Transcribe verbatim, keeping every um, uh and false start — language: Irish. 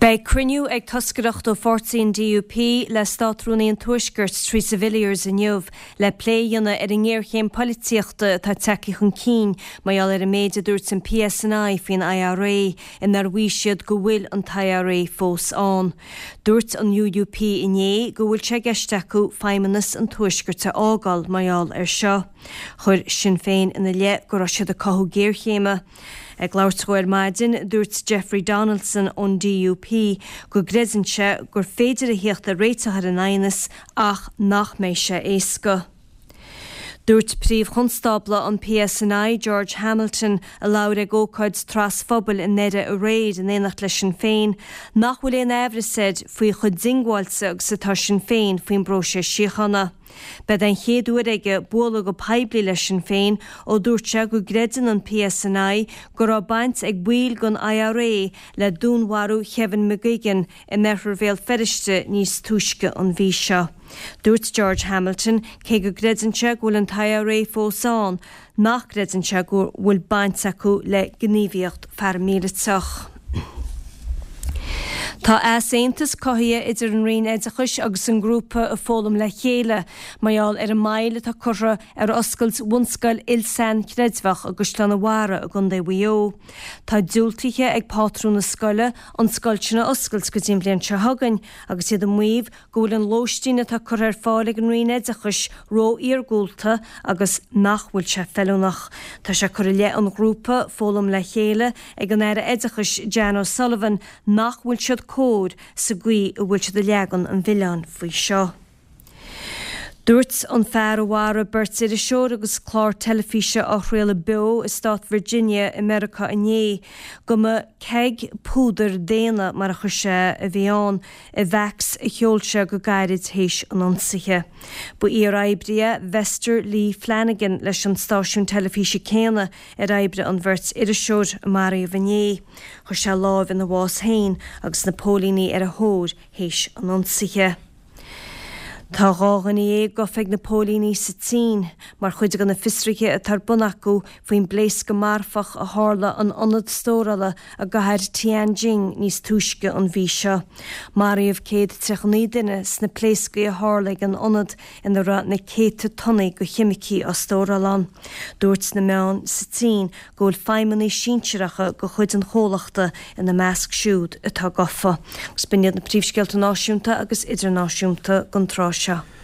Bei criniú ag toscadacht ó fortsaín D U P le státrúnaí an tuaisgurt trí civiliars in Jobh le pléanna ar an ggéirchéim polítíochta tá teici chun cín maiall ar a méide dúirt an P S N I faoin I R A in arhuisiad go bhfuil an T R A fós an. Dúirt an U U P inné go bhfuil sé geisteachú feimimenas an tuaisgurta ágáil maiall ar seo. Chur Sinn Féin ina le go raibh siad a cothú géirchéime. Ag láirteoir maidin dúirt Jeffrey Donaldson ón D U P go greidanse gur féidir a hiocht a réiteachar an aonas ach nach méid sé éasca. Dúirt príomh chonstabla an P S N I George Hamilton a labhair ag ócáid tras phobal in neidir a réid in éanacht le Sinn Féin nach bhfuil éon éibhre said faoi chud dingháilte agus atá Sinn Féin faoin bro sé síochanna. Bed an chéadúir aige bóla go peibli le Sinn Féin ó dúirte go greidan an P S N I go rá baint ag buil gon I R A le dúnharú Kevin McGuigan in nethar bhéal feriste níos túisce an bhí seo. Dúirt George Hamilton cé go greidanse go bhfuil an T R A fósán nach greidanse go bhfuil baint acu le gníomhaíocht fearmíleach. Tá asaontas cothaithe idir an rion éidechais agus an grúpa a fólam le chéile maiall ar an maile tá curra ar oscailt bhunscail Ilsan Credfach agus Slán Mhara a gunda bhuió. Tá dúiltithe ag pátrún na scoile an scoiltena oscailt go dtí bliain se hagan agus iad an muomh go bhfuil an lóistíine tá cur ar fáil ag an rion éidechais ró íorgúlta agus nach bhfuil se fellúnach. Tá se cur le an grúpa fólam le chéile ag an aire éidechais Jan O'Sullivan nach bhfuil siad cód sa gcuí a bhfuil de leagan an bhilleán faoi seo. Dúirt an fear óhara beirt idir seoir agus chlár telefíse á Chraola Beo i Stát Virginia, America inné go me ceig púdar déana mar a chu sé a bhíán i bhex a cheolse go gairid héis an ansaithe. Bu í ar aibria Vester Lee Flanagan leis an stáisiún telefíse céine ar aibre an bhirt idir seoir a Maria Vinné. Chu sé láimh in na bhás hain agus na pólíní ar a thóir héis an ansaithe. Tá rágan é go feig na pólíní sa tín, mar chuide gan na fistriche a tar bunacu faoin bléis go marfach a hála an anad stórala a gahair Tianjin níos túisce an bhí seo. Maríomh céad trechnaí duine sna pléiscaí a hála an anad ina ra na céta tonna go chimicí a stóralan. Dúirt na meán sa tín go bhfuil feimimeí sínteireacha go chuid an chólachta ina measc siúd atá gofa. Gus biniad na príomhscealta náisiúnta agus idirnáisiúnta gon trá seo.